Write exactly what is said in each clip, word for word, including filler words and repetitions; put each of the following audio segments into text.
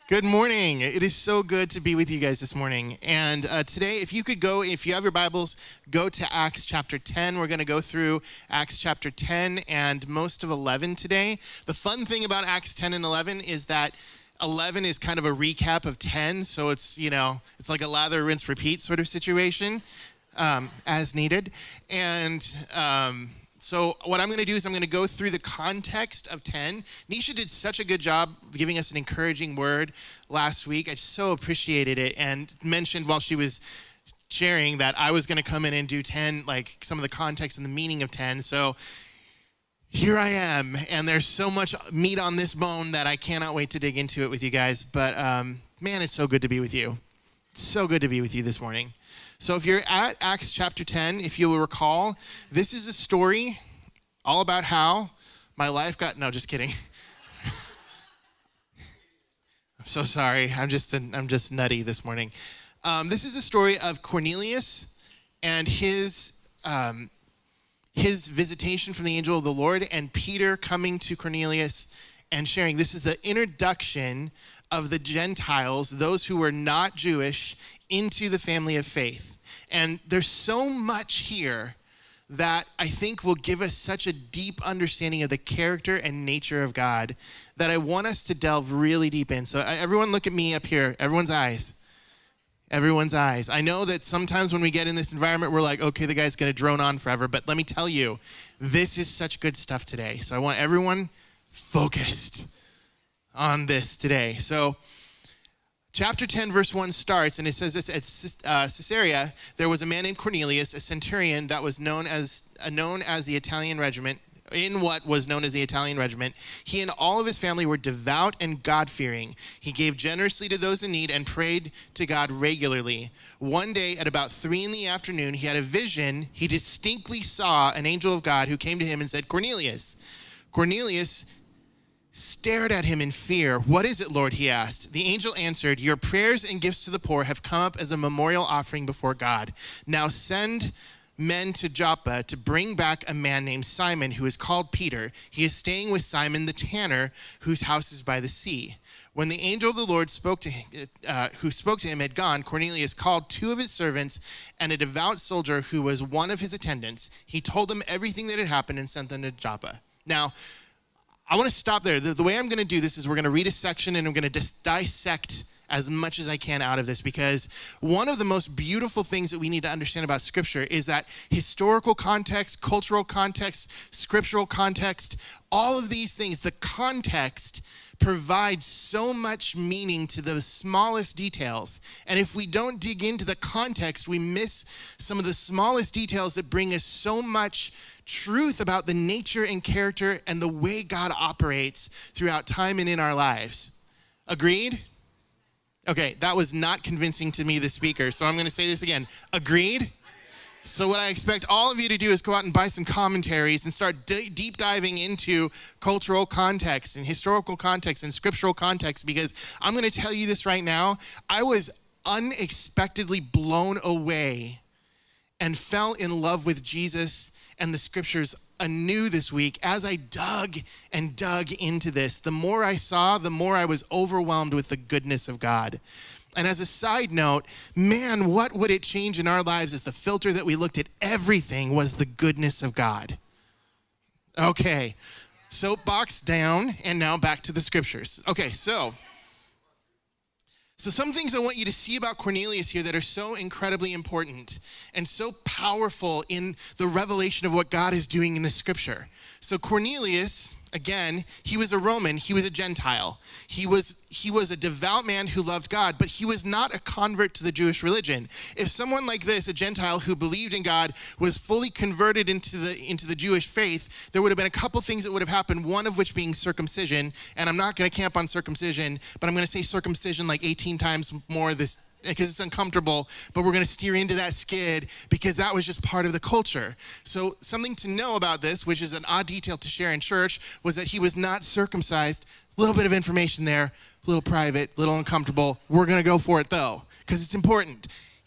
Good morning. It is so good to be with you guys this morning. And uh, today, if you could go, if you have your Bibles, go to Acts chapter ten. We're going to go through Acts chapter ten and most of eleven today. The fun thing about Acts ten and eleven is that eleven is kind of a recap of ten. So it's, you know, it's like a lather, rinse, repeat sort of situation um, as needed. And um So what I'm going to do is I'm going to go through the context of ten. Nisha did such a good job giving us an encouraging word last week. I so appreciated it, and mentioned while she was sharing that I was going to come in and do ten, like some of the context and the meaning of ten. So here I am, and there's so much meat on this bone that I cannot wait to dig into it with you guys. But um, man, it's so good to be with you. It's so good to be with you this morning. So if you're at Acts chapter ten, if you will recall, this is a story all about how my life got, no, just kidding. I'm so sorry. I'm just, I'm just nutty this morning. Um, this is the story of Cornelius and his, um, his visitation from the angel of the Lord, and Peter coming to Cornelius and sharing. This is the introduction of the Gentiles, those who were not Jewish, into the family of faith. And there's so much here that I think will give us such a deep understanding of the character and nature of God that I want us to delve really deep in. So everyone look at me up here. Everyone's eyes. Everyone's eyes. I know that sometimes when we get in this environment, we're like, okay, the guy's going to drone on forever. But let me tell you, this is such good stuff today. So I want everyone focused on this today. So chapter ten, verse one starts, and it says this: at uh, Caesarea, there was a man named Cornelius, a centurion that was known as uh, known as the Italian regiment, in what was known as the Italian regiment. He and all of his family were devout and God-fearing. He gave generously to those in need and prayed to God regularly. One day, at about three in the afternoon, he had a vision. He distinctly saw an angel of God who came to him and said, "Cornelius." Cornelius stared at him in fear. "What is it, Lord?" he asked. The angel answered, "Your prayers and gifts to the poor have come up as a memorial offering before God. Now send men to Joppa to bring back a man named Simon, who is called Peter. He is staying with Simon the tanner, whose house is by the sea." When the angel of the Lord spoke to him, uh, who spoke to him had gone, Cornelius called two of his servants and a devout soldier who was one of his attendants. He told them everything that had happened and sent them to Joppa. Now, I want to stop there. The, the way I'm going to do this is we're going to read a section and I'm going to just dissect as much as I can out of this, because one of the most beautiful things that we need to understand about Scripture is that historical context, cultural context, scriptural context, all of these things, the context provides so much meaning to the smallest details. And if we don't dig into the context, we miss some of the smallest details that bring us so much truth about the nature and character and the way God operates throughout time and in our lives. Agreed? Okay, that was not convincing to me, the speaker, so I'm going to say this again. Agreed? So what I expect all of you to do is go out and buy some commentaries and start d- deep diving into cultural context and historical context and scriptural context, because I'm going to tell you this right now. I was unexpectedly blown away and fell in love with Jesus and the scriptures anew this week as I dug and dug into this. The more I saw, the more I was overwhelmed with the goodness of God. And as a side note, man, what would it change in our lives if the filter that we looked at everything was the goodness of God? Okay, soapbox down, and now back to the scriptures. Okay, so... So some things I want you to see about Cornelius here that are so incredibly important and so powerful in the revelation of what God is doing in the scripture. So Cornelius, again, he was a Roman, he was a Gentile. He was he was a devout man who loved God, but he was not a convert to the Jewish religion. If someone like this, a Gentile who believed in God, was fully converted into the into the Jewish faith, there would have been a couple things that would have happened, one of which being circumcision. And I'm not going to camp on circumcision, but I'm going to say circumcision like eighteen times more this because it's uncomfortable, but we're going to steer into that skid because that was just part of the culture. So something to know about this, which is an odd detail to share in church, was that he was not circumcised. A little bit of information there, a little private, a little uncomfortable. We're going to go for it though, because it's important.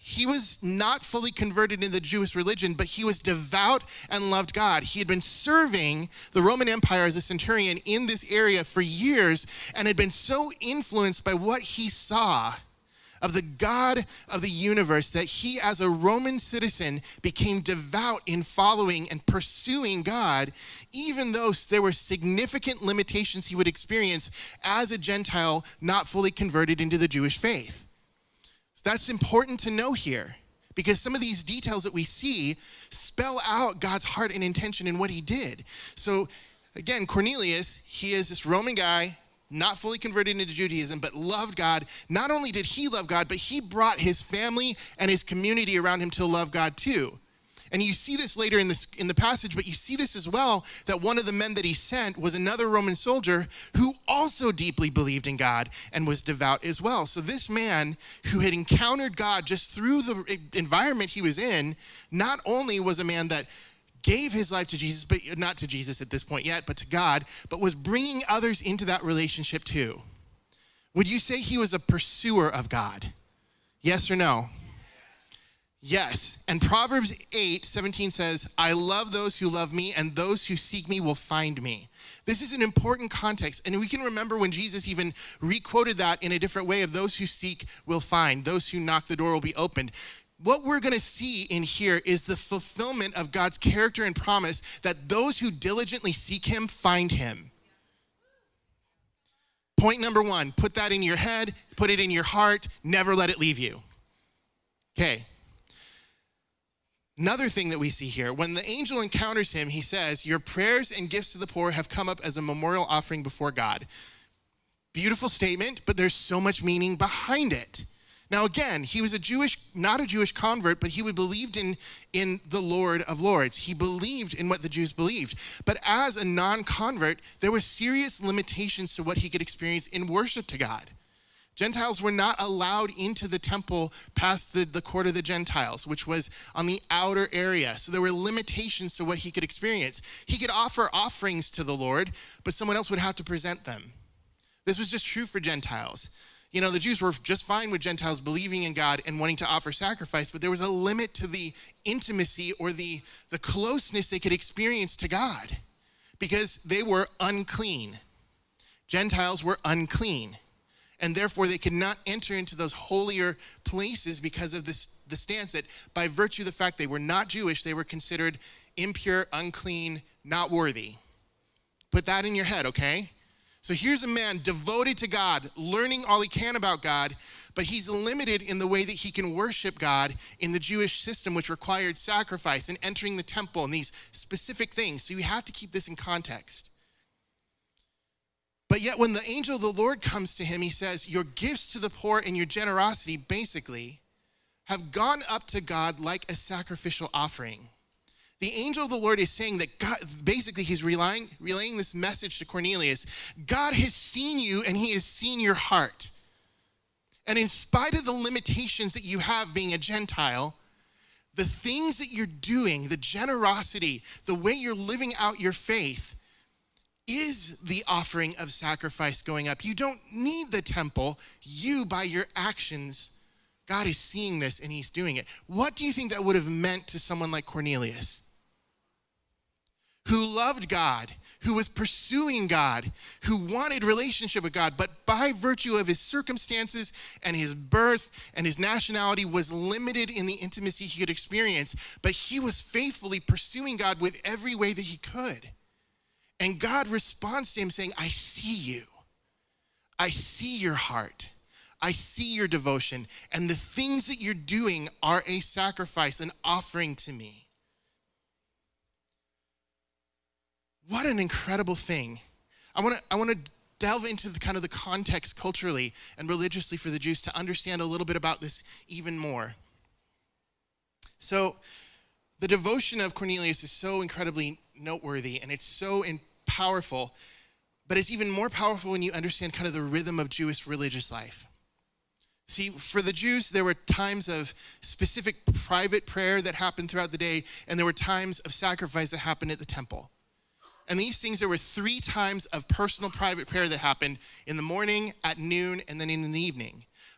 he was not fully converted into the Jewish religion, but he was devout and loved God. He had been serving the Roman Empire as a centurion in this area for years and had been so influenced by what he saw of the God of the universe that he, as a Roman citizen, became devout in following and pursuing God, even though there were significant limitations he would experience as a Gentile not fully converted into the Jewish faith. So that's important to know here, because some of these details that we see spell out God's heart and intention in what he did. So again, Cornelius, he is this Roman guy, not fully converted into Judaism, but loved God. Not only did he love God, but he brought his family and his community around him to love God too. And you see this later in this in the passage, but you see this as well, that one of the men that he sent was another Roman soldier who also deeply believed in God and was devout as well. So this man who had encountered God just through the environment he was in, not only was a man that gave his life to Jesus, but not to Jesus at this point yet, but to God, but was bringing others into that relationship too. Would you say he was a pursuer of God? Yes or no? Yes. And Proverbs eight seventeen says, I love those who love me, and those who seek me will find me. This is an important context, and we can remember when Jesus even re-quoted that in a different way of those who seek will find, those who knock the door will be opened. What we're going to see in here is the fulfillment of God's character and promise that those who diligently seek him find him. Point number one, put that in your head, put it in your heart, never let it leave you. Okay. Another thing that we see here, when the angel encounters him, he says, your prayers and gifts to the poor have come up as a memorial offering before God. Beautiful statement, but there's so much meaning behind it. Now again, he was a Jewish, not a Jewish convert, but he believed in, in the Lord of Lords. He believed in what the Jews believed. But as a non-convert, there were serious limitations to what he could experience in worship to God. Gentiles were not allowed into the temple past the, the court of the Gentiles, which was on the outer area. So there were limitations to what he could experience. He could offer offerings to the Lord, but someone else would have to present them. This was just true for Gentiles. You know, the Jews were just fine with Gentiles believing in God and wanting to offer sacrifice, but there was a limit to the intimacy or the, the closeness they could experience to God because they were unclean. Gentiles were unclean, and therefore they could not enter into those holier places because of this, the stance that by virtue of the fact they were not Jewish, they were considered impure, unclean, not worthy. Put that in your head, okay? So here's a man devoted to God, learning all he can about God, but he's limited in the way that he can worship God in the Jewish system, which required sacrifice and entering the temple and these specific things. So you have to keep this in context. But yet when the angel of the Lord comes to him, he says, your gifts to the poor and your generosity, basically, have gone up to God like a sacrificial offering. The angel of the Lord is saying that God, basically he's relaying, relaying this message to Cornelius. God has seen you and he has seen your heart. And in spite of the limitations that you have being a Gentile, the things that you're doing, the generosity, the way you're living out your faith is the offering of sacrifice going up. You don't need the temple. You, by your actions, God is seeing this and he's doing it. What do you think that would have meant to someone like Cornelius, who loved God, who was pursuing God, who wanted relationship with God, but by virtue of his circumstances and his birth and his nationality was limited in the intimacy he could experience, but he was faithfully pursuing God with every way that he could. And God responds to him saying, I see you. I see your heart. I see your devotion. And the things that you're doing are a sacrifice, an offering to me. What an incredible thing. I want to I want to delve into the kind of the context culturally and religiously for the Jews to understand a little bit about this even more. So the devotion of Cornelius is so incredibly noteworthy and it's so in- powerful, but it's even more powerful when you understand kind of the rhythm of Jewish religious life. See, for the Jews, there were times of specific private prayer that happened throughout the day, and there were times of sacrifice that happened at the temple. And these things, there were three times of personal private prayer that happened in the morning, at noon, and then in the evening.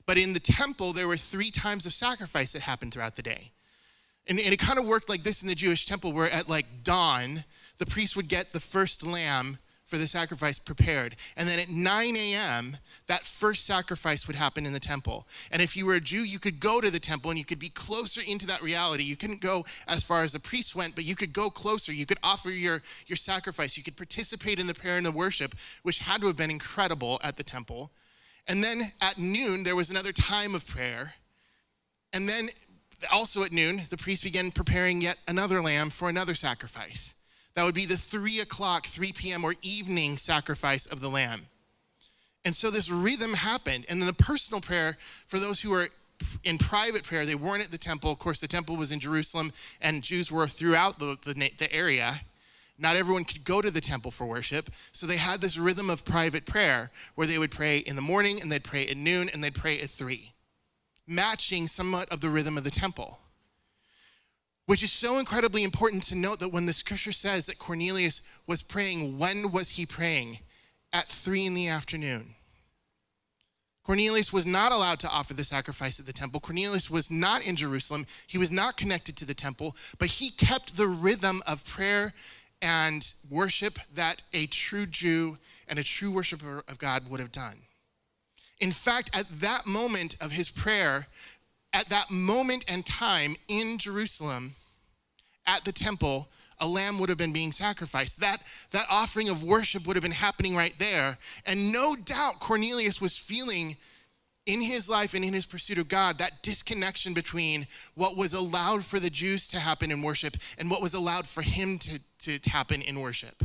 But in the temple, there were three times of sacrifice that happened throughout the day. And, and it kind of worked like this in the Jewish temple, where at like dawn, the priest would get the first lamb for the sacrifice prepared. And then at nine a.m., that first sacrifice would happen in the temple. And if you were a Jew, you could go to the temple and you could be closer into that reality. You couldn't go as far as the priests went, but you could go closer. You could offer your, your sacrifice. You could participate in the prayer and the worship, which had to have been incredible at the temple. And then at noon, there was another time of prayer. And then also at noon, the priest began preparing yet another lamb for another sacrifice. That would be the three o'clock, three p.m. or evening sacrifice of the lamb. And so this rhythm happened. And then the personal prayer, for those who were in private prayer, they weren't at the temple. Of course, the temple was in Jerusalem, and Jews were throughout the, the, the area. Not everyone could go to the temple for worship. So they had this rhythm of private prayer where they would pray in the morning, and they'd pray at noon, and they'd pray at three, matching somewhat of the rhythm of the temple. Which is so incredibly important to note that when the scripture says that Cornelius was praying, when was he praying? At three in the afternoon. Cornelius was not allowed to offer the sacrifice at the temple. Cornelius was not in Jerusalem. He was not connected to the temple, but he kept the rhythm of prayer and worship that a true Jew and a true worshiper of God would have done. In fact, at that moment of his prayer, at that moment and time in Jerusalem, at the temple, a lamb would have been being sacrificed. That, that offering of worship would have been happening right there. And no doubt Cornelius was feeling in his life and in his pursuit of God that disconnection between what was allowed for the Jews to happen in worship and what was allowed for him to, to happen in worship.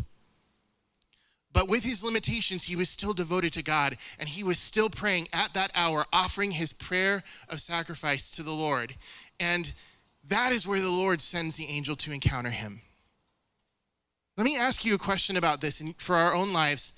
But with his limitations, he was still devoted to God, and he was still praying at that hour, offering his prayer of sacrifice to the Lord. And that is where the Lord sends the angel to encounter him. Let me ask you a question about this, and for our own lives,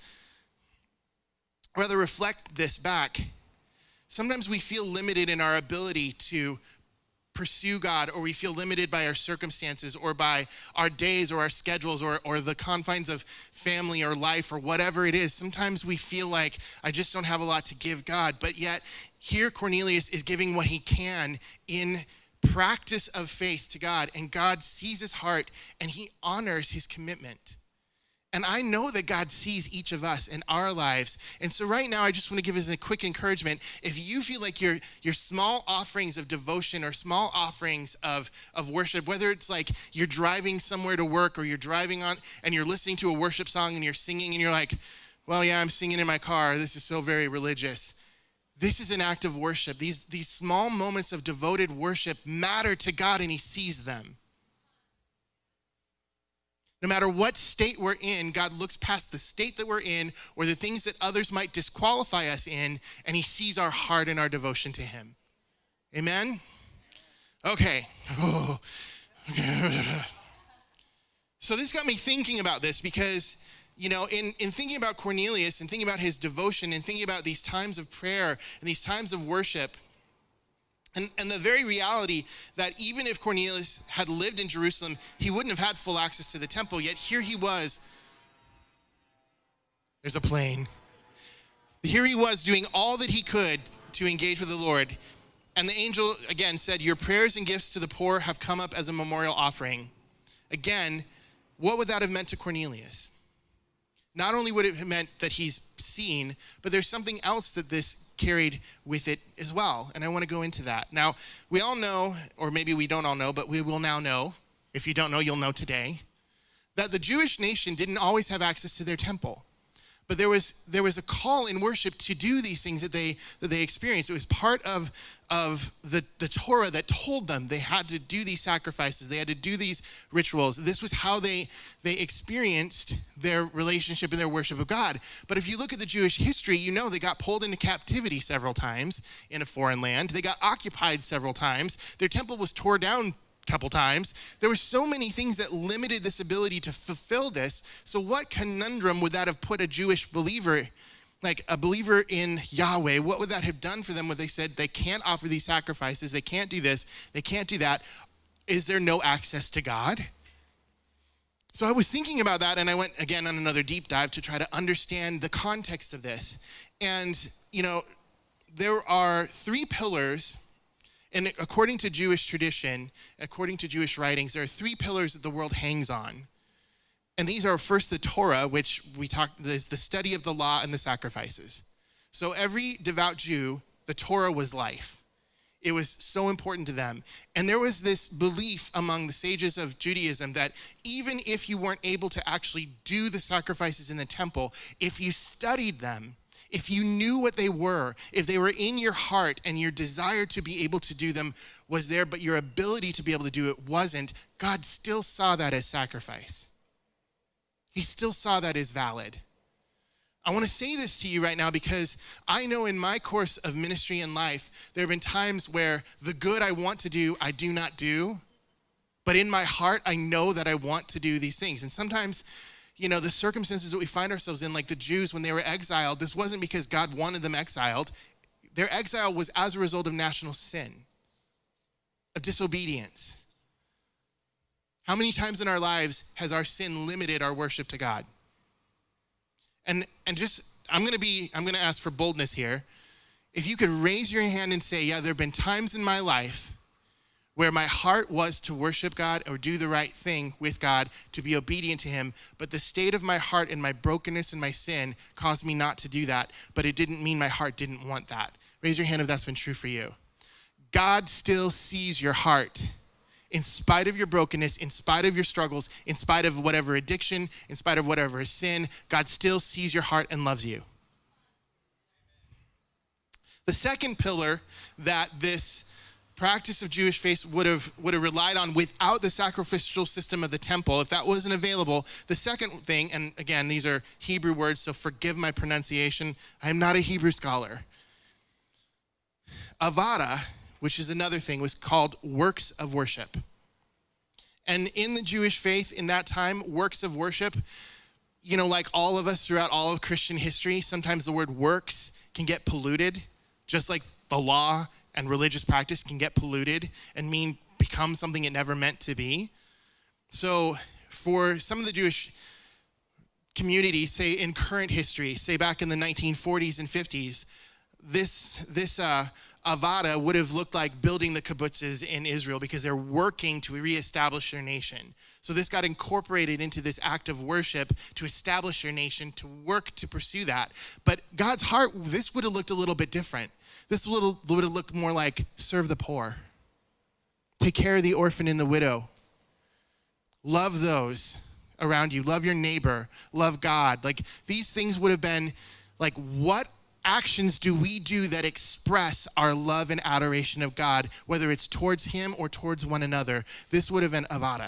rather reflect this back. Sometimes we feel limited in our ability to pursue God, or we feel limited by our circumstances or by our days or our schedules or, or the confines of family or life or whatever it is. Sometimes we feel like I just don't have a lot to give God, but yet here Cornelius is giving what he can in practice of faith to God, and God sees his heart and he honors his commitment. And I know that God sees each of us in our lives. And so right now, I just want to give us a quick encouragement. If you feel like your, your small offerings of devotion or small offerings of, of worship, whether it's like you're driving somewhere to work or you're driving on and you're listening to a worship song and you're singing and you're like, well, yeah, I'm singing in my car. This is so very religious. This is an act of worship. These, these small moments of devoted worship matter to God, and he sees them. No matter what state we're in, God looks past the state that we're in or the things that others might disqualify us in, and he sees our heart and our devotion to him. Amen? Okay. Oh. So this got me thinking about this because, you know, in, in thinking about Cornelius and thinking about his devotion and thinking about these times of prayer and these times of worship, And, and the very reality that even if Cornelius had lived in Jerusalem, he wouldn't have had full access to the temple, yet here he was. There's a plane. Here he was doing all that he could to engage with the Lord. And the angel, again, said, your prayers and gifts to the poor have come up as a memorial offering. Again, what would that have meant to Cornelius? Not only would it have meant that he's seen, but there's something else that this carried with it as well. And I want to go into that. Now, we all know, or maybe we don't all know, but we will now know, if you don't know, you'll know today, that the Jewish nation didn't always have access to their temple. But there was there was a call in worship to do these things that they that they experienced. It was part of, of the, the Torah that told them they had to do these sacrifices. They had to do these rituals. This was how they, they experienced their relationship and their worship of God. But if you look at the Jewish history, you know they got pulled into captivity several times in a foreign land. They got occupied several times. Their temple was torn down couple times. There were so many things that limited this ability to fulfill this. So what conundrum would that have put a Jewish believer, like a believer in Yahweh, what would that have done for them when they said they can't offer these sacrifices, they can't do this, they can't do that? Is there no access to God? So I was thinking about that, and I went again on another deep dive to try to understand the context of this. And, you know, there are three pillars, and according to Jewish tradition, according to Jewish writings, there are three pillars that the world hangs on. And these are first the Torah, which we talked, is the study of the law and the sacrifices. So every devout Jew, the Torah was life. It was so important to them. And there was this belief among the sages of Judaism that even if you weren't able to actually do the sacrifices in the temple, if you studied them, if you knew what they were, if they were in your heart and your desire to be able to do them was there, but your ability to be able to do it wasn't, God still saw that as sacrifice. He still saw that as valid. I want to say this to you right now because I know in my course of ministry and life, there have been times where the good I want to do, I do not do. But in my heart, I know that I want to do these things. And sometimes, you know, the circumstances that we find ourselves in, like the Jews when they were exiled, this wasn't because God wanted them exiled. Their exile was as a result of national sin, of disobedience. How many times in our lives has our sin limited our worship to God? And and just, I'm going to be, I'm going to ask for boldness here. If you could raise your hand and say, yeah, there have been times in my life where my heart was to worship God or do the right thing with God, to be obedient to him, but the state of my heart and my brokenness and my sin caused me not to do that, but it didn't mean my heart didn't want that. Raise your hand if that's been true for you. God still sees your heart. In spite of your brokenness, in spite of your struggles, in spite of whatever addiction, in spite of whatever sin, God still sees your heart and loves you. The second pillar that this practice of Jewish faith would have would have relied on without the sacrificial system of the temple, if that wasn't available, the second thing, and again, these are Hebrew words, so forgive my pronunciation. I am not a Hebrew scholar. Avada, which is another thing, was called works of worship. And in the Jewish faith in that time, works of worship, you know, like all of us throughout all of Christian history, sometimes the word works can get polluted, just like the law and religious practice can get polluted and mean become something it never meant to be. So for some of the Jewish community, say in current history, say back in the nineteen forties and fifties, this, this, uh, Avada would have looked like building the kibbutzes in Israel because they're working to reestablish their nation. So this got incorporated into this act of worship to establish your nation, to work to pursue that. But God's heart, this would have looked a little bit different. This would have, would have looked more like serve the poor, take care of the orphan and the widow, love those around you, love your neighbor, love God. Like these things would have been like, what actions do we do that express our love and adoration of God, whether it's towards him or towards one another? This would have been avada.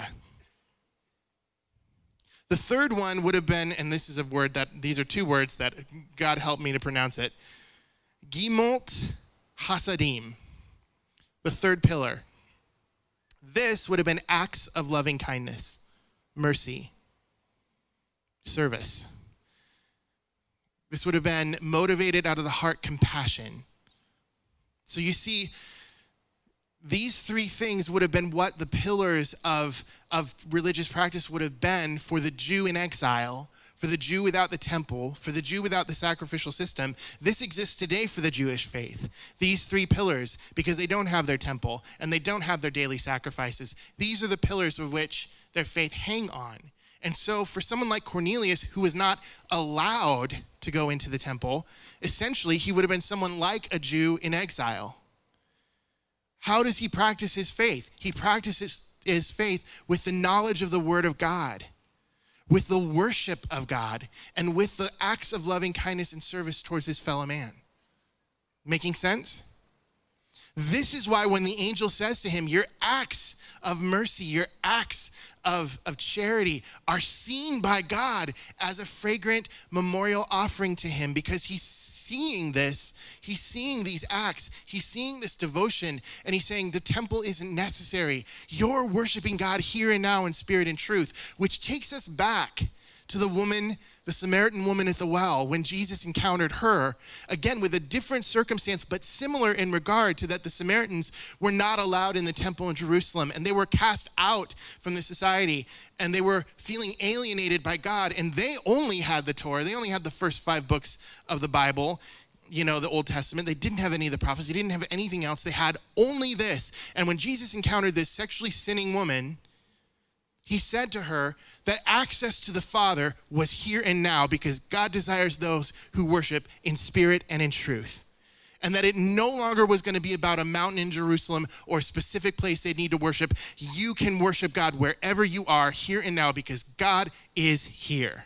The third one would have been, and this is a word that, these are two words that God helped me to pronounce it, Gimot Hasadim, the third pillar. This would have been acts of loving kindness, mercy, service. This would have been motivated out of the heart compassion. So you see, these three things would have been what the pillars of, of religious practice would have been for the Jew in exile, for the Jew without the temple, for the Jew without the sacrificial system. This exists today for the Jewish faith. These three pillars, because they don't have their temple and they don't have their daily sacrifices. These are the pillars of which their faith hang on. And so for someone like Cornelius, who was not allowed to go into the temple, essentially he would have been someone like a Jew in exile. How does he practice his faith? He practices his faith with the knowledge of the word of God, with the worship of God, and with the acts of loving kindness and service towards his fellow man. Making sense? This is why when the angel says to him, your acts of mercy, your acts of, of charity are seen by God as a fragrant memorial offering to him, because he's seeing this, he's seeing these acts, he's seeing this devotion, and he's saying the temple isn't necessary. You're worshiping God here and now in spirit and truth, which takes us back to the woman, the Samaritan woman at the well, when Jesus encountered her, again with a different circumstance, but similar in regard to that the Samaritans were not allowed in the temple in Jerusalem, and they were cast out from the society, and they were feeling alienated by God, and they only had the Torah, they only had the first five books of the Bible, you know, the Old Testament. They didn't have any of the prophets. They didn't have anything else. They had only this. And when Jesus encountered this sexually sinning woman, he said to her that access to the Father was here and now because God desires those who worship in spirit and in truth. And that it no longer was going to be about a mountain in Jerusalem or a specific place they need to worship. You can worship God wherever you are, here and now, because God is here.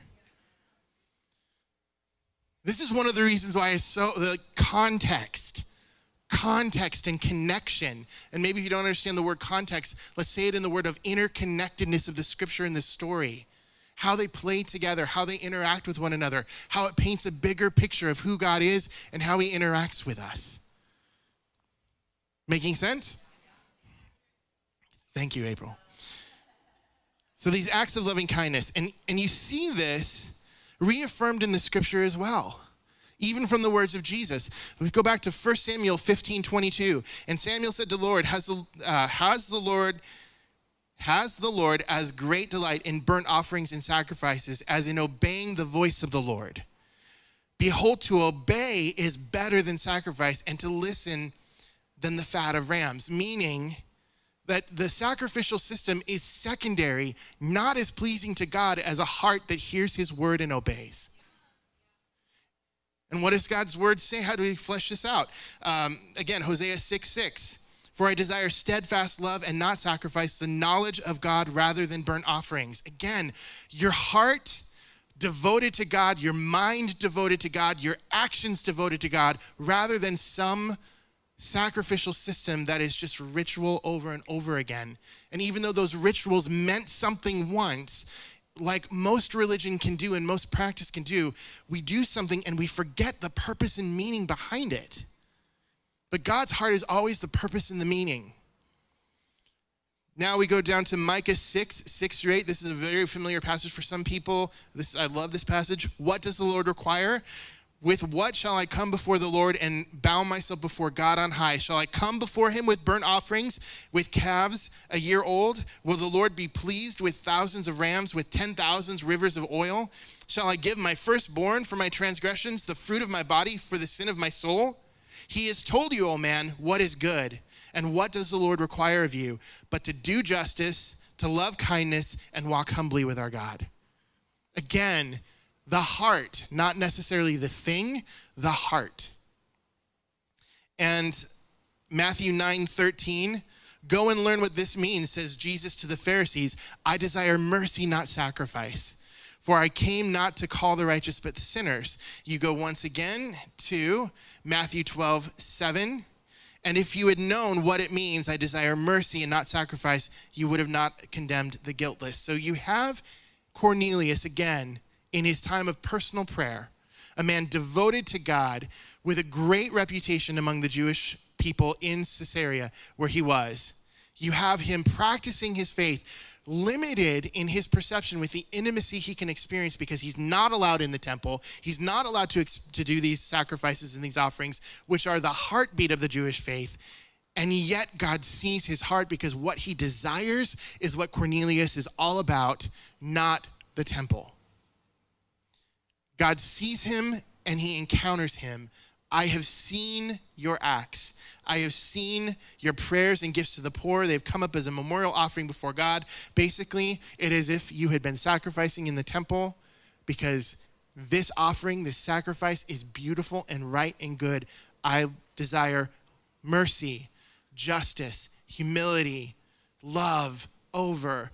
This is one of the reasons why it's so, the context, context and connection. And maybe if you don't understand the word context, let's say it in the word of interconnectedness of the scripture and the story. How they play together, how they interact with one another, how it paints a bigger picture of who God is and how he interacts with us. Making sense? Thank you, April. So these acts of loving kindness, and, and you see this reaffirmed in the scripture as well, even from the words of Jesus. We go back to First Samuel fifteen twenty-two, and Samuel said to the Lord, has the, uh, has the Lord... Has the Lord as great delight in burnt offerings and sacrifices as in obeying the voice of the Lord? Behold, to obey is better than sacrifice, and to listen than the fat of rams. Meaning that the sacrificial system is secondary, not as pleasing to God as a heart that hears his word and obeys. And what does God's word say? How do we flesh this out? Um, again, Hosea six six. For I desire steadfast love and not sacrifice, the knowledge of God rather than burnt offerings. Again, your heart devoted to God, your mind devoted to God, your actions devoted to God, rather than some sacrificial system that is just ritual over and over again. And even though those rituals meant something once, like most religion can do and most practice can do, we do something and we forget the purpose and meaning behind it. But God's heart is always the purpose and the meaning. Now we go down to Micah six, six through eight. This is a very familiar passage for some people. This, I love this passage. What does the Lord require? With what shall I come before the Lord and bow myself before God on high? Shall I come before him with burnt offerings, with calves a year old? Will the Lord be pleased with thousands of rams, with ten thousands rivers of oil? Shall I give my firstborn for my transgressions, the fruit of my body for the sin of my soul? He has told you, O man, what is good, and what does the Lord require of you, but to do justice, to love kindness, and walk humbly with our God. Again, the heart, not necessarily the thing, the heart. And Matthew nine thirteen, go and learn what this means, says Jesus to the Pharisees. I desire mercy, not sacrifice. For I came not to call the righteous, but the sinners. You go once again to Matthew twelve seven. And if you had known what it means, I desire mercy and not sacrifice, you would have not condemned the guiltless. So you have Cornelius again in his time of personal prayer, a man devoted to God with a great reputation among the Jewish people in Caesarea where he was. You have him practicing his faith, limited in his perception with the intimacy he can experience because he's not allowed in the temple. He's not allowed to, to do these sacrifices and these offerings, which are the heartbeat of the Jewish faith. And yet God sees his heart because what he desires is what Cornelius is all about, not the temple. God sees him and he encounters him. I have seen your acts. I have seen your prayers and gifts to the poor. They've come up as a memorial offering before God. Basically, it is if you had been sacrificing in the temple because this offering, this sacrifice is beautiful and right and good. I desire mercy, justice, humility, love over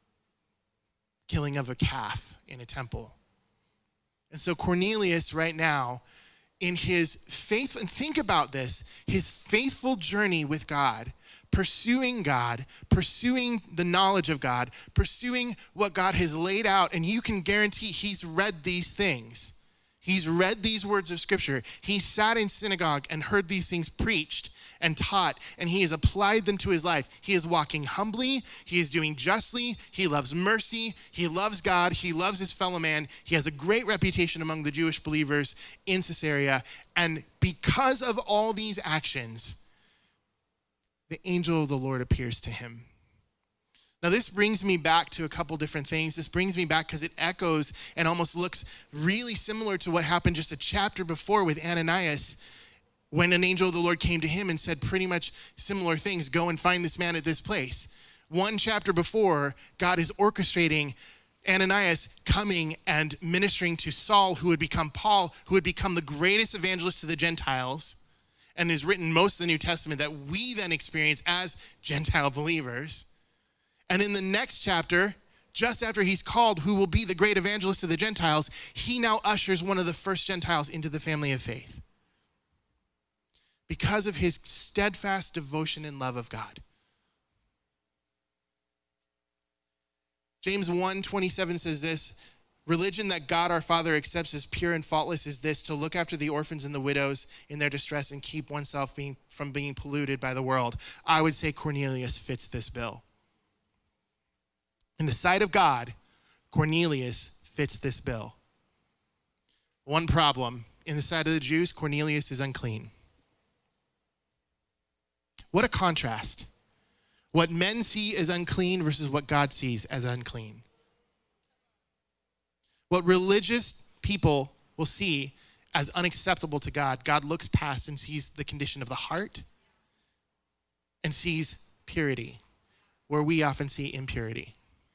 killing of a calf in a temple. And so Cornelius right now, in his faith, and think about this, his faithful journey with God, pursuing God, pursuing the knowledge of God, pursuing what God has laid out, and you can guarantee he's read these things. He's read these words of scripture. He sat in synagogue and heard these things preached and taught, and he has applied them to his life. He is walking humbly. He is doing justly. He loves mercy. He loves God. He loves his fellow man. He has a great reputation among the Jewish believers in Caesarea. And because of all these actions, the angel of the Lord appears to him. Now, this brings me back to a couple different things. This brings me back because it echoes and almost looks really similar to what happened just a chapter before with Ananias, when an angel of the Lord came to him and said pretty much similar things. Go and find this man at this place. One chapter before, God is orchestrating Ananias coming and ministering to Saul, who would become Paul, who would become the greatest evangelist to the Gentiles, and is written most of the New Testament that we then experience as Gentile believers. And in the next chapter, just after he's called who will be the great evangelist to the Gentiles, he now ushers one of the first Gentiles into the family of faith because of his steadfast devotion and love of God. James one twenty-seven says this, religion that God our Father accepts as pure and faultless is this, to look after the orphans and the widows in their distress and keep oneself being, from being polluted by the world. I would say Cornelius fits this bill. In the sight of God, Cornelius fits this bill. One problem, in the sight of the Jews, Cornelius is unclean. What a contrast. What men see as unclean versus what God sees as unclean. What religious people will see as unacceptable to God, God looks past and sees the condition of the heart and sees purity, where we often see impurity.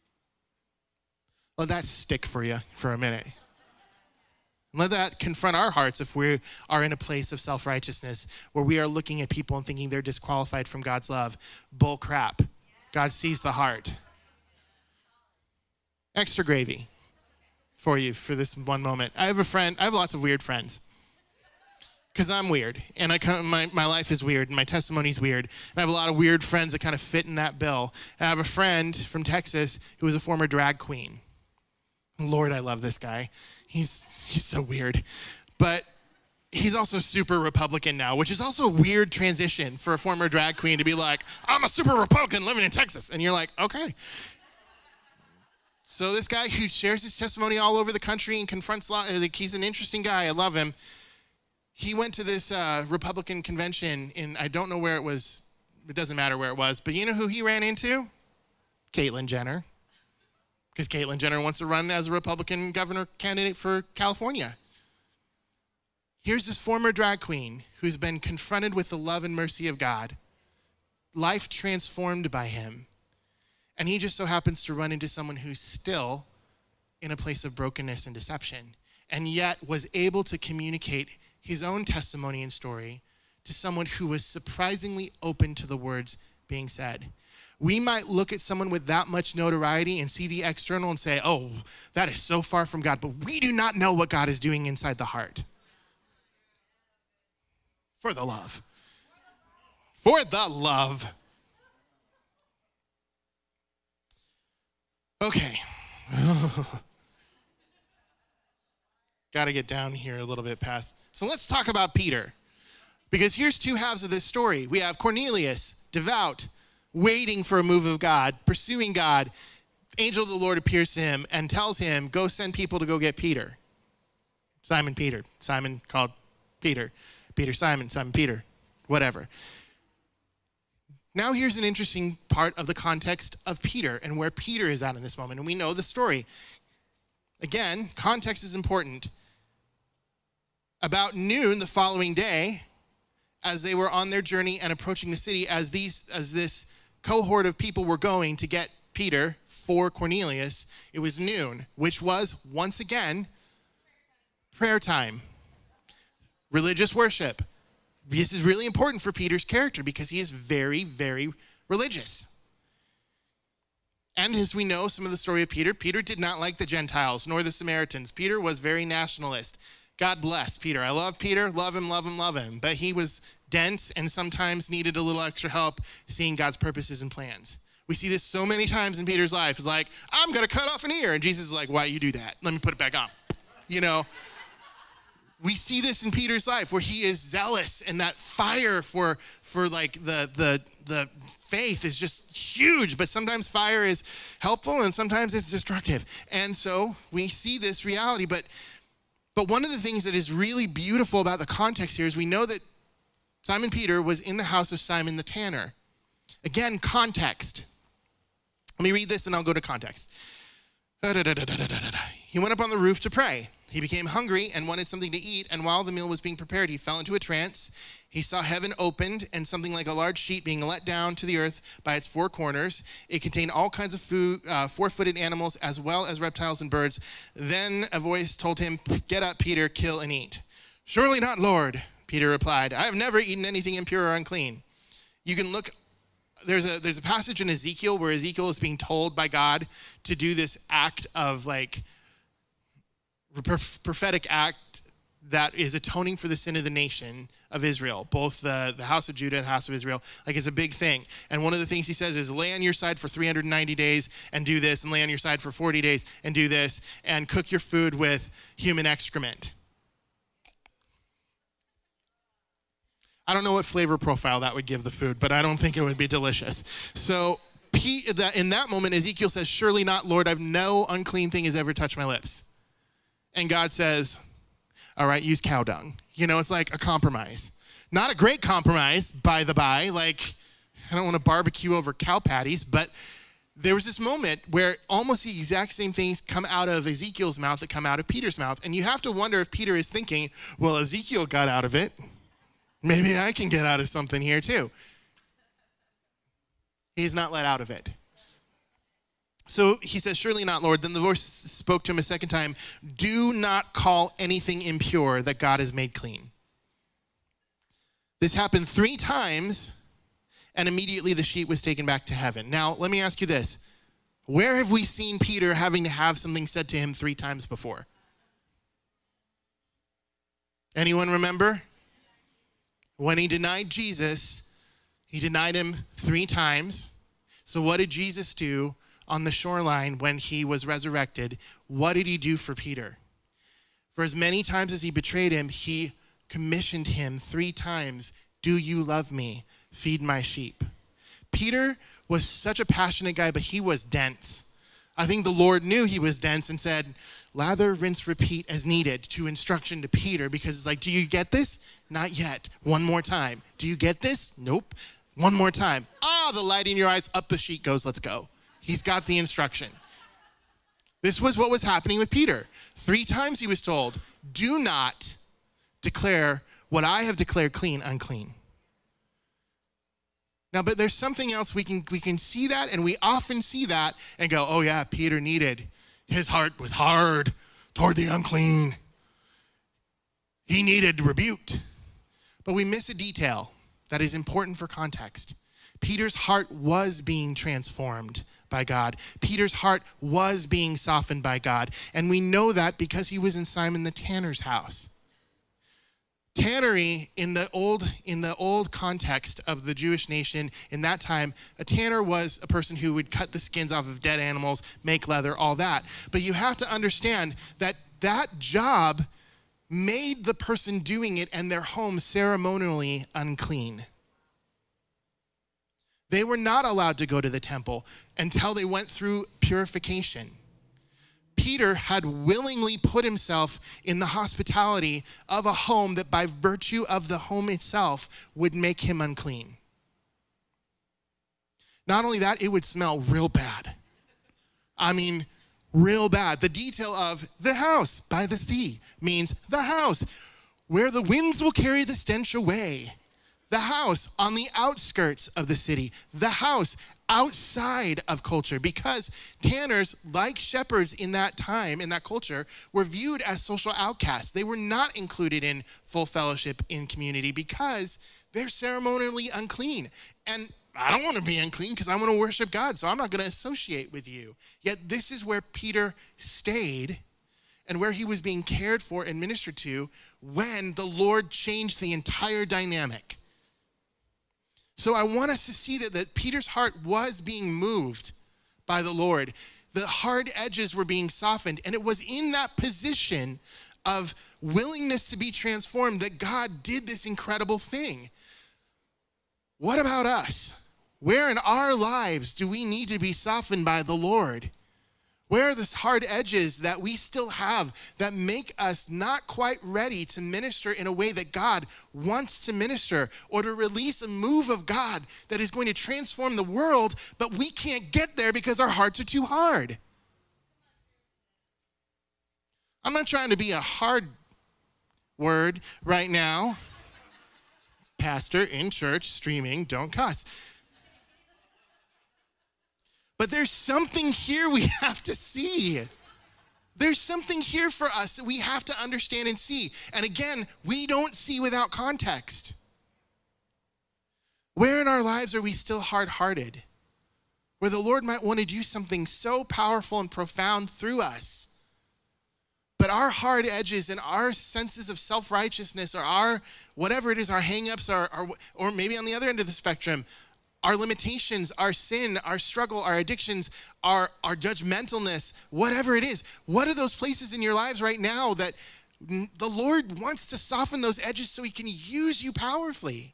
Let that stick for you for a minute. Let that confront our hearts if we are in a place of self-righteousness where we are looking at people and thinking they're disqualified from God's love. Bull crap. God sees the heart. Extra gravy for you for this one moment. I have a friend, I have lots of weird friends because I'm weird and I come, my, my life is weird and my testimony is weird. And I have a lot of weird friends that kind of fit in that bill. And I have a friend from Texas who was a former drag queen. Lord, I love this guy. He's he's so weird. But he's also super Republican now, which is also a weird transition for a former drag queen to be like, I'm a super Republican living in Texas. And you're like, okay. So this guy who shares his testimony all over the country and confronts, like, he's an interesting guy. I love him. He went to this uh, Republican convention in, I don't know where it was. It doesn't matter where it was. But you know who he ran into? Caitlyn Jenner. Because Caitlyn Jenner wants to run as a Republican governor candidate for California. Here's this former drag queen who's been confronted with the love and mercy of God, life transformed by him, and he just so happens to run into someone who's still in a place of brokenness and deception, and yet was able to communicate his own testimony and story to someone who was surprisingly open to the words being said. We might look at someone with that much notoriety and see the external and say, oh, that is so far from God. But we do not know what God is doing inside the heart. For the love. For the love. Okay. Got to get down here a little bit past. So let's talk about Peter. Because here's two halves of this story. We have Cornelius, devout, waiting for a move of God, pursuing God. Angel of the Lord appears to him and tells him, go send people to go get Peter. Simon Peter. Simon called Peter. Peter Simon, Simon Peter, whatever. Now here's an interesting part of the context of Peter and where Peter is at in this moment. And we know the story. Again, context is important. About noon the following day, as they were on their journey and approaching the city, as these, as this cohort of people were going to get Peter for Cornelius, it was noon, which was, once again, prayer time, religious worship. This is really important for Peter's character because he is very, very religious. And as we know some of the story of Peter, Peter did not like the Gentiles nor the Samaritans. Peter was very nationalist. God bless Peter. I love Peter, love him, love him, love him. But he was dense and sometimes needed a little extra help seeing God's purposes and plans. We see this so many times in Peter's life. It's like, I'm going to cut off an ear. And Jesus is like, why you do that? Let me put it back on. You know, we see this in Peter's life where he is zealous and that fire for, for like the, the, the faith is just huge. But sometimes fire is helpful and sometimes it's destructive. And so we see this reality. But But one of the things that is really beautiful about the context here is we know that Simon Peter was in the house of Simon the tanner. Again, context. Let me read this and I'll go to context. He went up on the roof to pray. He became hungry and wanted something to eat, and while the meal was being prepared, he fell into a trance. He saw heaven opened and something like a large sheet being let down to the earth by its four corners. It contained all kinds of food, uh, four-footed animals as well as reptiles and birds. Then a voice told him, "Get up, Peter, kill and eat." "Surely not, Lord," Peter replied. "I have never eaten anything impure or unclean." You can look, there's a there's a passage in Ezekiel where Ezekiel is being told by God to do this act of like, prophetic act that is atoning for the sin of the nation of Israel, both the, the house of Judah and the house of Israel. Like, it's a big thing. And one of the things he says is lay on your side for three hundred ninety days and do this, and lay on your side for forty days and do this, and cook your food with human excrement. I don't know what flavor profile that would give the food, but I don't think it would be delicious. So in that moment, Ezekiel says, "Surely not, Lord, I've no unclean thing has ever touched my lips." And God says, all right, use cow dung. You know, it's like a compromise. Not a great compromise, by the by. Like, I don't want to barbecue over cow patties, but there was this moment where almost the exact same things come out of Ezekiel's mouth that come out of Peter's mouth. And you have to wonder if Peter is thinking, well, Ezekiel got out of it. Maybe I can get out of something here too. He's not let out of it. So he says, "Surely not, Lord." Then the voice spoke to him a second time. "Do not call anything impure that God has made clean." This happened three times, and immediately the sheet was taken back to heaven. Now, let me ask you this. Where have we seen Peter having to have something said to him three times before? Anyone remember? When he denied Jesus, he denied him three times. So what did Jesus do on the shoreline when he was resurrected? What did he do for Peter? For as many times as he betrayed him, he commissioned him three times. "Do you love me? Feed my sheep." Peter was such a passionate guy, but he was dense. I think the Lord knew he was dense and said, lather, rinse, repeat as needed to instruction to Peter, because it's like, do you get this? Not yet. One more time. Do you get this? Nope. One more time. Ah, the light in your eyes, up the sheet goes, let's go. He's got the instruction. This was what was happening with Peter. Three times he was told, do not declare what I have declared clean, unclean. Now, but there's something else we can we can see that, and we often see that and go, oh yeah, Peter needed, his heart was hard toward the unclean. He needed rebuked. But we miss a detail that is important for context. Peter's heart was being transformed by God. Peter's heart was being softened by God. And we know that because he was in Simon the tanner's house. Tannery in the old in the old context of the Jewish nation in that time, a tanner was a person who would cut the skins off of dead animals, make leather, all that. But you have to understand that that job made the person doing it and their home ceremonially unclean. They were not allowed to go to the temple until they went through purification. Peter had willingly put himself in the hospitality of a home that by virtue of the home itself would make him unclean. Not only that, it would smell real bad. I mean, real bad. The detail of the house by the sea means the house where the winds will carry the stench away. The house on the outskirts of the city. The house outside of culture, because tanners, like shepherds in that time, in that culture, were viewed as social outcasts. They were not included in full fellowship in community because they're ceremonially unclean. And I don't want to be unclean because I want to worship God, so I'm not going to associate with you. Yet this is where Peter stayed and where he was being cared for and ministered to when the Lord changed the entire dynamic. So I want us to see that, that Peter's heart was being moved by the Lord. The hard edges were being softened, and it was in that position of willingness to be transformed that God did this incredible thing. What about us? Where in our lives do we need to be softened by the Lord? Where are the hard edges that we still have that make us not quite ready to minister in a way that God wants to minister, or to release a move of God that is going to transform the world, but we can't get there because our hearts are too hard? I'm not trying to be a hard word right now. Pastor in church, streaming, don't cuss. But there's something here we have to see. There's something here for us that we have to understand and see. And again, we don't see without context. Where in our lives are we still hard-hearted? Where the Lord might want to do something so powerful and profound through us, but our hard edges and our senses of self-righteousness, or our, whatever it is, our hang-ups, are, are, or maybe on the other end of the spectrum, our limitations, our sin, our struggle, our addictions, our, our judgmentalness, whatever it is. What are those places in your lives right now that the Lord wants to soften those edges so he can use you powerfully?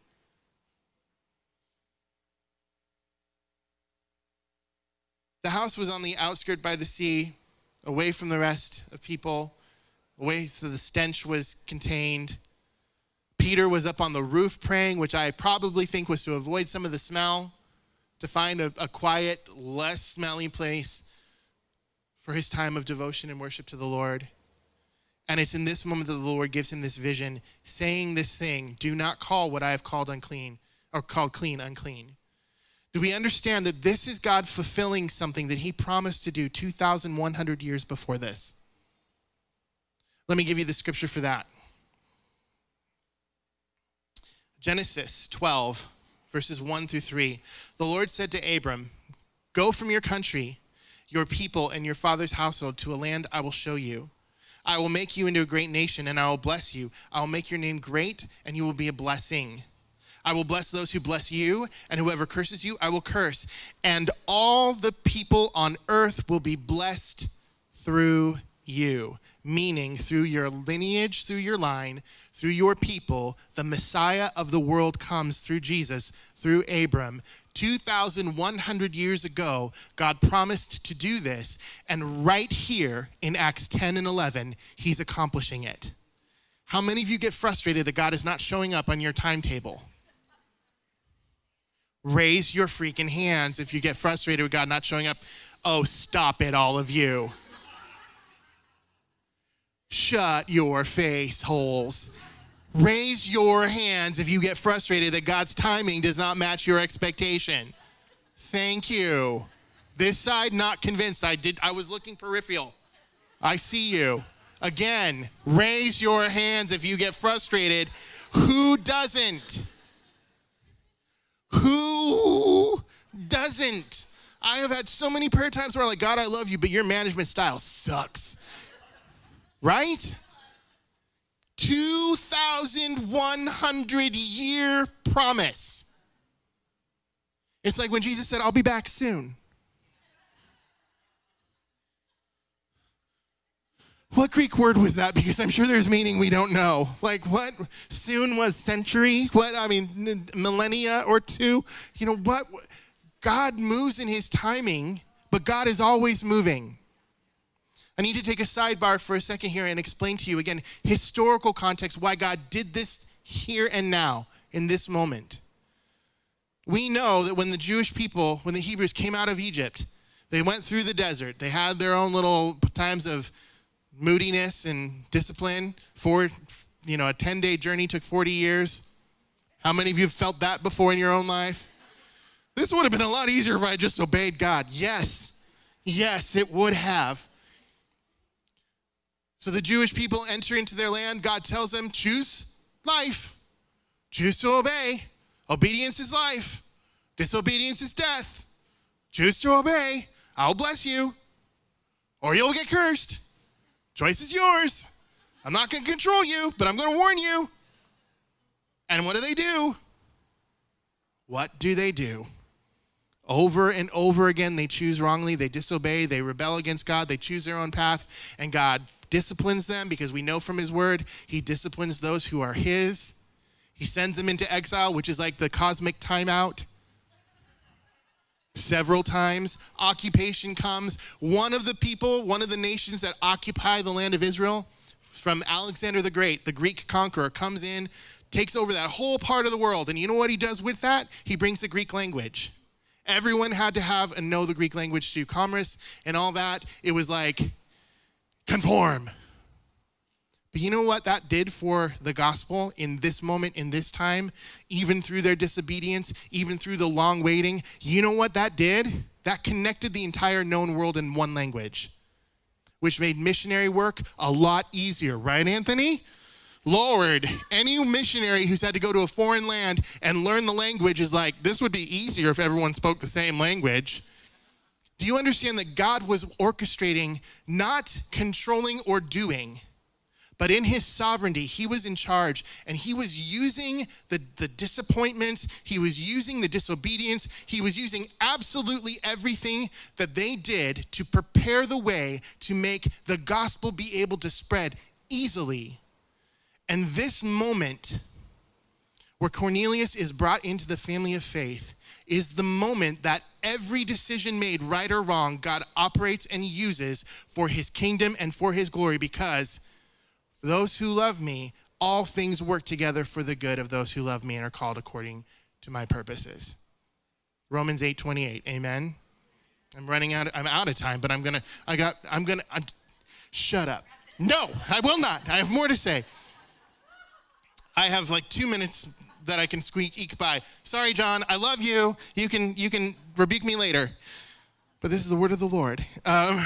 The house was on the outskirt by the sea, away from the rest of people, away so the stench was contained. Peter was up on the roof praying, which I probably think was to avoid some of the smell, to find a, a quiet, less smelly place for his time of devotion and worship to the Lord. And it's in this moment that the Lord gives him this vision, saying this thing, do not call what I have called unclean, or called clean, unclean. Do we understand that this is God fulfilling something that he promised to do two thousand one hundred years before this? Let me give you the scripture for that. Genesis twelve, verses one through three. The Lord said to Abram, go from your country, your people, and your father's household to a land I will show you. I will make you into a great nation, and I will bless you. I will make your name great, and you will be a blessing. I will bless those who bless you, and whoever curses you, I will curse. And all the people on earth will be blessed through you. Meaning, through your lineage, through your line, through your people, the Messiah of the world comes through Jesus, through Abram. two thousand one hundred years ago, God promised to do this, and right here in Acts ten and eleven, he's accomplishing it. How many of you get frustrated that God is not showing up on your timetable? Raise your freaking hands if you get frustrated with God not showing up. Oh, stop it, all of you. Shut your face holes. Raise your hands if you get frustrated that God's timing does not match your expectation. Thank you. This side, not convinced. I did. I was looking peripheral. I see you. Again, raise your hands if you get frustrated. Who doesn't? Who doesn't? I have had so many prayer times where I'm like, God, I love you, but your management style sucks. Right? two thousand one hundred year promise. It's like when Jesus said, I'll be back soon. What Greek word was that? Because I'm sure there's meaning we don't know. Like what? Soon was century? What? I mean, millennia or two? You know what? God moves in his timing, but God is always moving. I need to take a sidebar for a second here and explain to you again, historical context, why God did this here and now in this moment. We know that when the Jewish people, when the Hebrews came out of Egypt, they went through the desert. They had their own little times of moodiness and discipline. For, you know, a ten-day journey took forty years. How many of you have felt that before in your own life? This would have been a lot easier if I had just obeyed God. Yes, yes, it would have. So the Jewish people enter into their land. God tells them, choose life. Choose to obey. Obedience is life. Disobedience is death. Choose to obey. I'll bless you. Or you'll get cursed. Choice is yours. I'm not going to control you, but I'm going to warn you. And what do they do? What do they do? Over and over again, they choose wrongly. They disobey. They rebel against God. They choose their own path. And God disciplines them because we know from his word, he disciplines those who are his. He sends them into exile, which is like the cosmic timeout. several times. Occupation comes. One of the people, one of the nations that occupy the land of Israel, from Alexander the Great, the Greek conqueror, comes in, takes over that whole part of the world. And you know what he does with that? He brings the Greek language. Everyone had to have and know the Greek language to do commerce and all that. It was like, conform. But you know what that did for the gospel in this moment, in this time, even through their disobedience, even through the long waiting? You know what that did? That connected the entire known world in one language, which made missionary work a lot easier, right, Anthony? Lord, any missionary who's had to go to a foreign land and learn the language is like, this would be easier if everyone spoke the same language. Do you understand that God was orchestrating, not controlling or doing, but in his sovereignty, he was in charge, and he was using the, the disappointments, he was using the disobedience, he was using absolutely everything that they did to prepare the way to make the gospel be able to spread easily. And this moment where Cornelius is brought into the family of faith is the moment that every decision made, right or wrong, God operates and uses for his kingdom and for his glory, because for those who love me, all things work together for the good of those who love me and are called according to my purposes. Romans eight twenty-eight, amen? I'm running out, of, I'm out of time, but I'm gonna, I got, I'm gonna, I'm, shut up. No, I will not. I have more to say. I have like two minutes that I can squeak eke by. Sorry, John, I love you. You can, you can rebuke me later. But this is the word of the Lord. Um,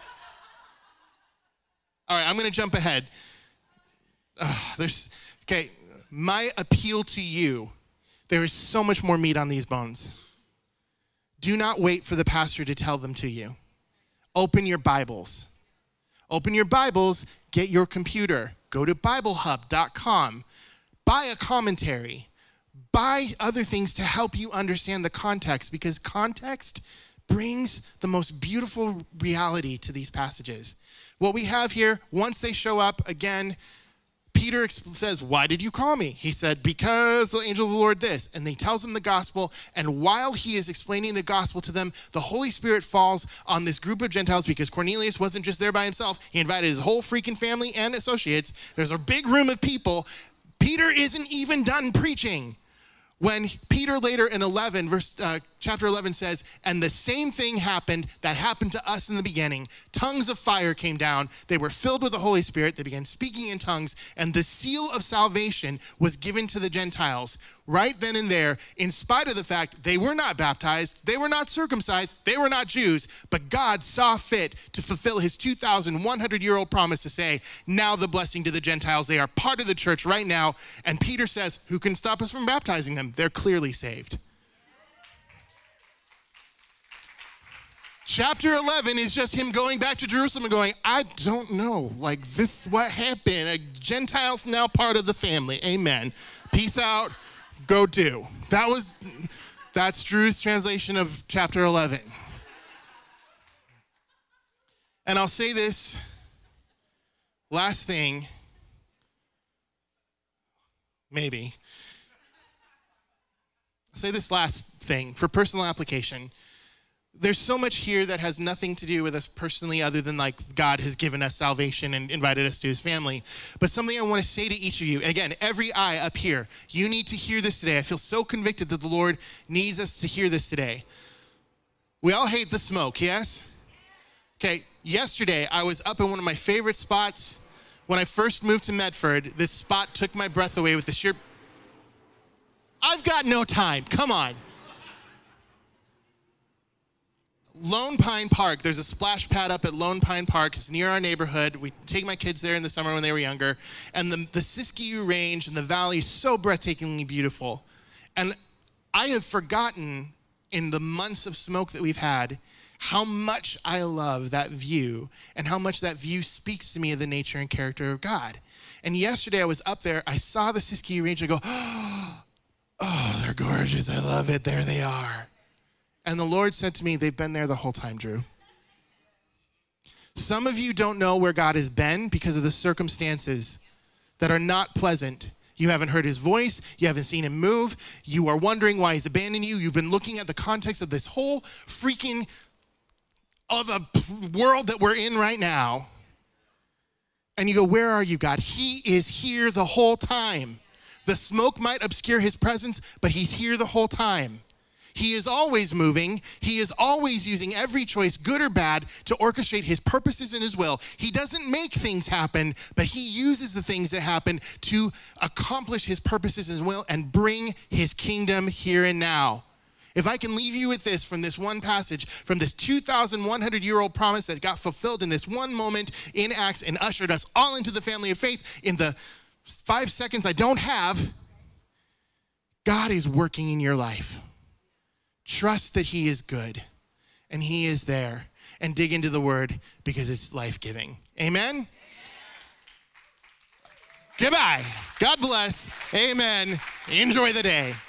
all right, I'm gonna jump ahead. Uh, there's, okay, my appeal to you, there is so much more meat on these bones. Do not wait for the pastor to tell them to you. Open your Bibles. Open your Bibles, get your computer, go to bible hub dot com, buy a commentary, buy other things to help you understand the context, because context brings the most beautiful reality to these passages. What we have here, once they show up, again, Peter says, why did you call me? He said, because the angel of the Lord this. And he tells them the gospel. And while he is explaining the gospel to them, the Holy Spirit falls on this group of Gentiles, because Cornelius wasn't just there by himself. He invited his whole freaking family and associates. There's a big room of people. Peter isn't even done preaching when Peter later in eleven, verse uh, chapter eleven says, and the same thing happened that happened to us in the beginning. Tongues of fire came down. They were filled with the Holy Spirit. They began speaking in tongues, and the seal of salvation was given to the Gentiles right then and there, in spite of the fact they were not baptized, they were not circumcised, they were not Jews, but God saw fit to fulfill his two thousand one hundred year old promise to say, now the blessing to the Gentiles. They are part of the church right now. And Peter says, who can stop us from baptizing them? They're clearly saved. Chapter eleven is just him going back to Jerusalem and going, I don't know, like this is what happened. A Gentiles now part of the family. Amen. Peace out. Go do. That was, that's Drew's translation of chapter eleven. And I'll say this last thing, maybe. I'll say this last thing for personal application. There's so much here that has nothing to do with us personally, other than like God has given us salvation and invited us to his family. But something I want to say to each of you, again, every eye up here, you need to hear this today. I feel so convicted that the Lord needs us to hear this today. We all hate the smoke, yes? Okay, yesterday I was up in one of my favorite spots. When I first moved to Medford, this spot took my breath away with the sheer... I've got no time, come on. Lone Pine Park, there's a splash pad up at Lone Pine Park. It's near our neighborhood. We take my kids there in the summer when they were younger. And the, the Siskiyou Range and the valley is so breathtakingly beautiful. And I have forgotten in the months of smoke that we've had how much I love that view and how much that view speaks to me of the nature and character of God. And yesterday I was up there. I saw the Siskiyou Range. I go, oh, they're gorgeous. I love it. There they are. And the Lord said to me, they've been there the whole time, Drew. Some of you don't know where God has been because of the circumstances that are not pleasant. You haven't heard his voice. You haven't seen him move. You are wondering why he's abandoned you. You've been looking at the context of this whole freaking of a world that we're in right now. And you go, where are you, God? He is here the whole time. The smoke might obscure his presence, but he's here the whole time. He is always moving. He is always using every choice, good or bad, to orchestrate his purposes and his will. He doesn't make things happen, but he uses the things that happen to accomplish his purposes and will and bring his kingdom here and now. If I can leave you with this from this one passage, from this two thousand one hundred year old promise that got fulfilled in this one moment in Acts and ushered us all into the family of faith in the five seconds I don't have, God is working in your life. Trust that he is good and he is there, and dig into the word because it's life-giving. Amen? Amen. Goodbye. God bless. Amen. Enjoy the day.